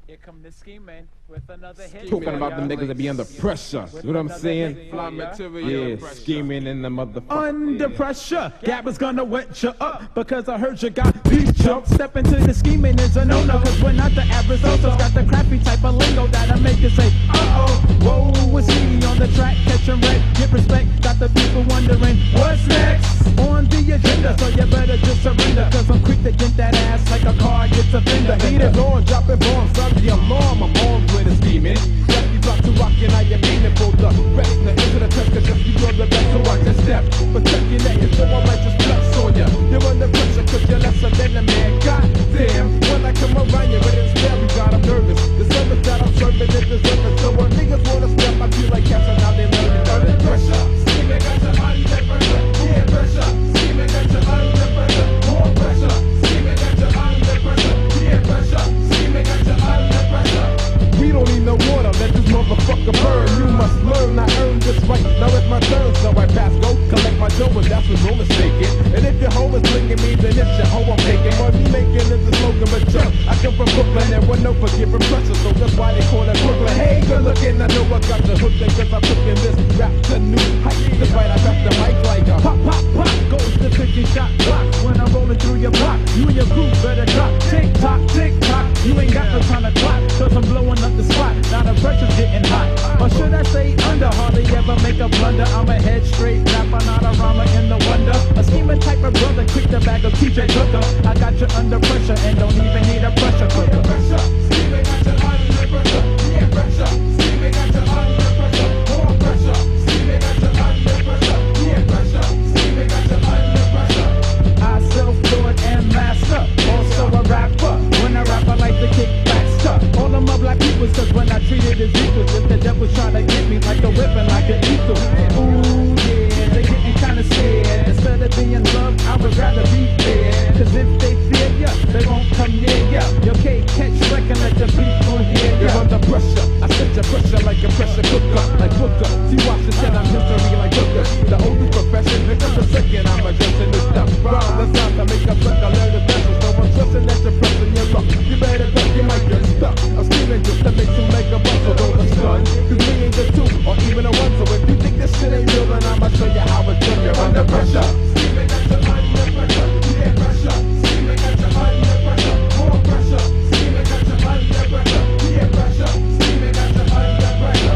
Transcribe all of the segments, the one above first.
Here come the scheming with another hit. Talking about the niggas that be under pressure. You know what I'm saying? Fly material. Yeah, scheming in the motherfucker. Under pressure, Gabba's gonna wet you up because I heard you got beat jump. Step into the scheming is a no-no, cause we're not the average also. Got the crappy type of lingo that'll make you say, uh-oh. Whoa, it's me on the track, catching red, get respect. Got the people wondering, what's next on the agenda? So you better just surrender, cause I'm quick to get that ass like a car gets a fender. The heat is on, dropping bombs, sound the alarm. I'm on with a scheming. Left you drop to rockin', I am meaning for the rest. Now into the test, cause just you know the best, so watch your step. Protect your neck, and so I might just flex on ya. You're under pressure, cause you're lesser than a man. God damn, when I come around you, it's scary, God, I'm nervous. The service that I'm serving is deserving. So when niggas wanna step, I feel like cats are now they learning. Under pressure, scheming got you under pressure. Yeah, pressure, scheming got you under pressure. More pressure, scheming got you under pressure. Yeah, pressure, scheming got you under pressure. We don't need no water, let this motherfucker burn. You must learn, I earned this right. Now it's my turn, so I pass go, collect my dough, and that's what roll is taking. And if your hoe is blinking me, then it's your hoe I'm taking. Money making is the slogan, but jump. I come from Brooklyn, and we're no forgiving pressure, so that's why they call it Brooklyn. Hey, good looking, I know I got the hook, cause I took in this rap to new height. That's right, I got the mic like a pop, pop, pop. Goes the 50 shot clock when I'm rolling through your block. You and your crew better drop. Tick tock, tick tock. You ain't got no time to clock, cause I'm blowing up the spot. Now the pressure's getting hot. Or should I say under? Hardly ever make a blunder. I'm a head straight rapper, not a rhymer in the wonder. A scheming type of brother, quick to bag of TJ Hooker. I got you under pressure and don't even need a pressure cooker. Yeah, pressure, scheming got you under pressure. Yeah, pressure, scheming got you under pressure. More pressure, scheming got you under pressure. Yeah, pressure, scheming got you under pressure. I self-taught and master, also a rapper. When I rap, I like to kick back stuff. All of my black peoples, cause when I treat it as equals, if the devil's trying to get me like a whipping, like an eagle. Ooh, yeah, they're getting kinda scared. Instead of being loved, I would rather be fair. Cause if they fear ya, they won't come near ya. You can't catch wreck and let the people hear ya. You're under pressure, I set your pressure like a pressure cooker. Like Booker, see Washington, I'm history like Booker. The oldest profession, here comes the second, I'm addressing this stuff. Round the sound to make a sucker learn the vessel. So I'm trusting that you're pressing your luck. You better duck, you might get stuck. I'm screaming just to make some mega bustle, don't stun. Cause me ain't the two, or even a one. So if you think this shit ain't real, then I'ma show you how it's done. You're under pressure. Screaming got you under pressure. Yeah, pressure. Screaming got you under pressure. More pressure. Screaming got you under pressure. Yeah, pressure. Screaming got you under pressure.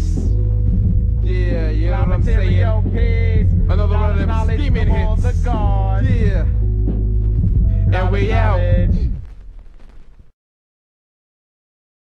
Another one of them scheming hits.